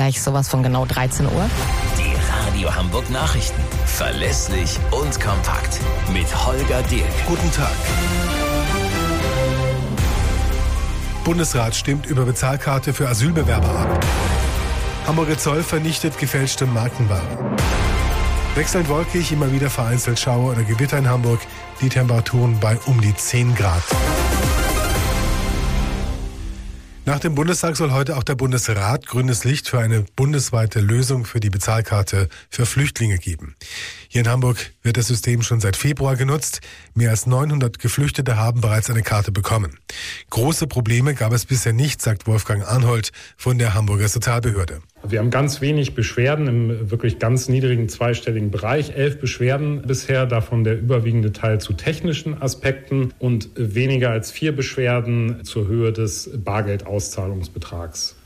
gleich sowas von genau 13 Uhr. Die Radio Hamburg Nachrichten. Verlässlich und kompakt. Mit Holger Dirk. Guten Tag. Bundesrat stimmt über Bezahlkarte für Asylbewerber ab. Hamburger Zoll vernichtet gefälschte Markenware. Wechselnd wolkig, immer wieder vereinzelt Schauer oder Gewitter in Hamburg. Die Temperaturen bei um die 10 Grad. Nach dem Bundestag soll heute auch der Bundesrat grünes Licht für eine bundesweite Lösung für die Bezahlkarte für Flüchtlinge geben. Hier in Hamburg wird das System schon seit Februar genutzt. Mehr als 900 Geflüchtete haben bereits eine Karte bekommen. Große Probleme gab es bisher nicht, sagt Wolfgang Arnhold von der Hamburger Sozialbehörde. Wir haben ganz wenig Beschwerden im wirklich ganz niedrigen zweistelligen Bereich. 11 Beschwerden bisher, davon der überwiegende Teil zu technischen Aspekten und weniger als 4 Beschwerden zur Höhe des Bargeldauszahlungsbetrags.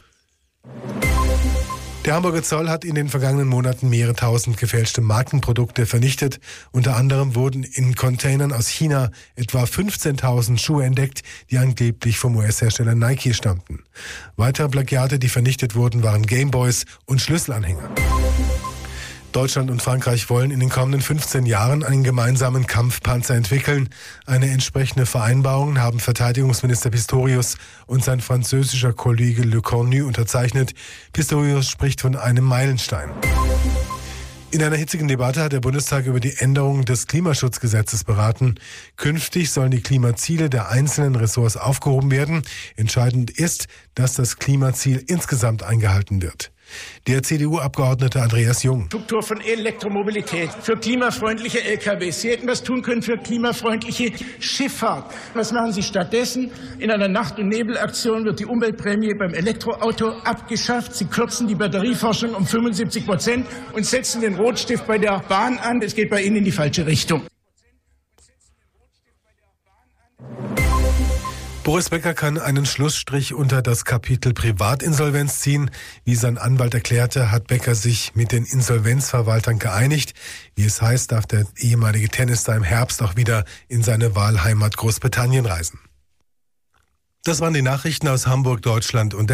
Der Hamburger Zoll hat in den vergangenen Monaten mehrere tausend gefälschte Markenprodukte vernichtet. Unter anderem wurden in Containern aus China etwa 15.000 Schuhe entdeckt, die angeblich vom US-Hersteller Nike stammten. Weitere Plagiate, die vernichtet wurden, waren Gameboys und Schlüsselanhänger. Deutschland und Frankreich wollen in den kommenden 15 Jahren einen gemeinsamen Kampfpanzer entwickeln. Eine entsprechende Vereinbarung haben Verteidigungsminister Pistorius und sein französischer Kollege Le Cornu unterzeichnet. Pistorius spricht von einem Meilenstein. In einer hitzigen Debatte hat der Bundestag über die Änderung des Klimaschutzgesetzes beraten. Künftig sollen die Klimaziele der einzelnen Ressorts aufgehoben werden. Entscheidend ist, dass das Klimaziel insgesamt eingehalten wird. Der CDU-Abgeordnete Andreas Jung. Struktur von Elektromobilität, für klimafreundliche LKWs. Sie hätten was tun können für klimafreundliche Schifffahrt. Was machen Sie stattdessen? In einer Nacht- und Nebelaktion wird die Umweltprämie beim Elektroauto abgeschafft. Sie kürzen die Batterieforschung um 75% und setzen den Rotstift bei der Bahn an. Es geht bei Ihnen in die falsche Richtung. Boris Becker kann einen Schlussstrich unter das Kapitel Privatinsolvenz ziehen. Wie sein Anwalt erklärte, hat Becker sich mit den Insolvenzverwaltern geeinigt. Wie es heißt, darf der ehemalige Tennisstar im Herbst auch wieder in seine Wahlheimat Großbritannien reisen. Das waren die Nachrichten aus Hamburg, Deutschland und